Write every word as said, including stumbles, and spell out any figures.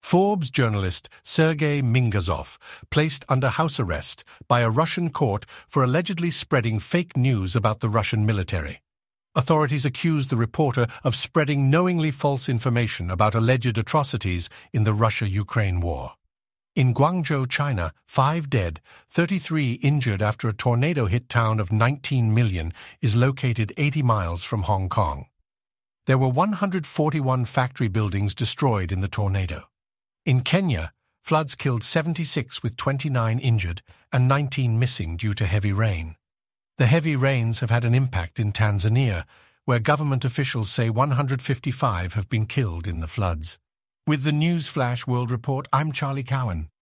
Forbes journalist Sergei Mingazov placed under house arrest by a Russian court for allegedly spreading fake news about the Russian military. Authorities accused the reporter of spreading knowingly false information about alleged atrocities in the Russia-Ukraine war. In Guangzhou, China, five dead, thirty-three injured after a tornado-hit town of nineteen million is located eighty miles from Hong Kong. There were one hundred forty-one factory buildings destroyed in the tornado. In Kenya, floods killed seventy-six with twenty-nine injured and nineteen missing due to heavy rain. The heavy rains have had an impact in Tanzania, where government officials say one hundred fifty-five have been killed in the floods. With the News Flash World Report, I'm Charlie Cowan.